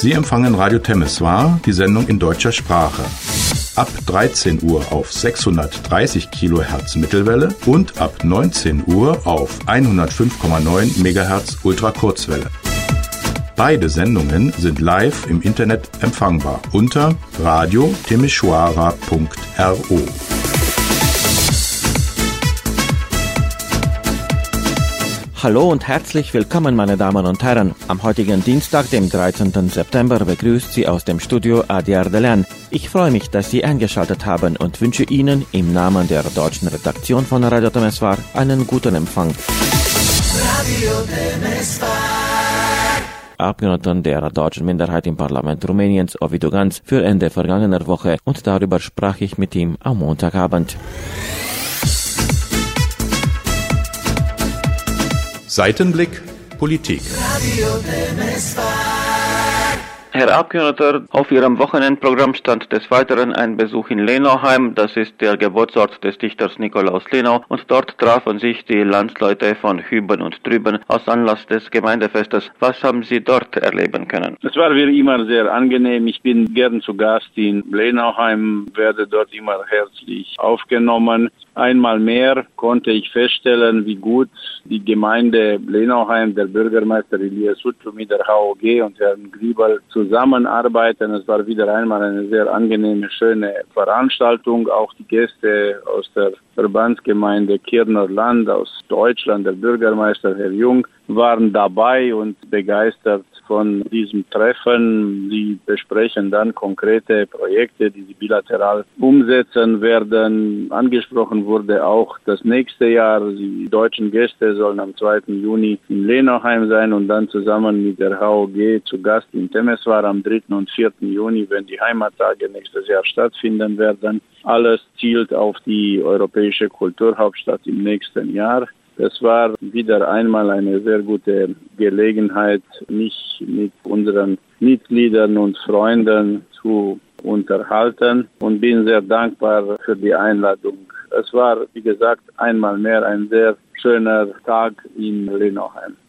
Sie empfangen Radio Temeswar, die Sendung in deutscher Sprache. Ab 13 Uhr auf 630 kHz Mittelwelle und ab 19 Uhr auf 105,9 MHz Ultrakurzwelle. Beide Sendungen sind live im Internet empfangbar unter radiotemeshwara.ro. Hallo und herzlich willkommen, meine Damen und Herren. Am heutigen Dienstag, dem 13. September, begrüßt Sie aus dem Studio Adi Ardelan. Ich freue mich, dass Sie eingeschaltet haben und wünsche Ihnen im Namen der deutschen Redaktion von Radio Temeswar einen guten Empfang. Radio Temeswar. Abgeordneten der deutschen Minderheit im Parlament Rumäniens, Ovidiu Ganz, für Ende vergangener Woche, und darüber sprach ich mit ihm am Montagabend. Seitenblick Politik. Herr Abgeordneter, auf Ihrem Wochenendprogramm stand des Weiteren ein Besuch in Lenauheim. Das ist der Geburtsort des Dichters Nikolaus Lenau, und dort trafen sich die Landsleute von hüben und drüben aus Anlass des Gemeindefestes. Was haben Sie dort erleben können? Es war wie immer sehr angenehm. Ich bin gern zu Gast in Lenauheim, werde dort immer herzlich aufgenommen. Einmal mehr konnte ich feststellen, wie gut die Gemeinde Lenauheim, der Bürgermeister Elias Utlu mit der HOG und Herrn Griebel zusammenarbeiten. Es war wieder einmal eine sehr angenehme, schöne Veranstaltung. Auch die Gäste aus der Verbandsgemeinde Kirner Land, aus Deutschland, der Bürgermeister Herr Jung, waren dabei und begeistert von diesem Treffen. Sie besprechen dann konkrete Projekte, die sie bilateral umsetzen werden. Angesprochen wurde auch das nächste Jahr. Die deutschen Gäste sollen am 2. Juni in Lenauheim sein und dann zusammen mit der HOG zu Gast in Temeswar am 3. und 4. Juni, wenn die Heimattage nächstes Jahr stattfinden werden. Alles zielt auf die europäische Kulturhauptstadt im nächsten Jahr. Es war wieder einmal eine sehr gute Gelegenheit, mich mit unseren Mitgliedern und Freunden zu unterhalten, und bin sehr dankbar für die Einladung. Es war, wie gesagt, einmal mehr ein sehr schöner Tag in Lenauheim.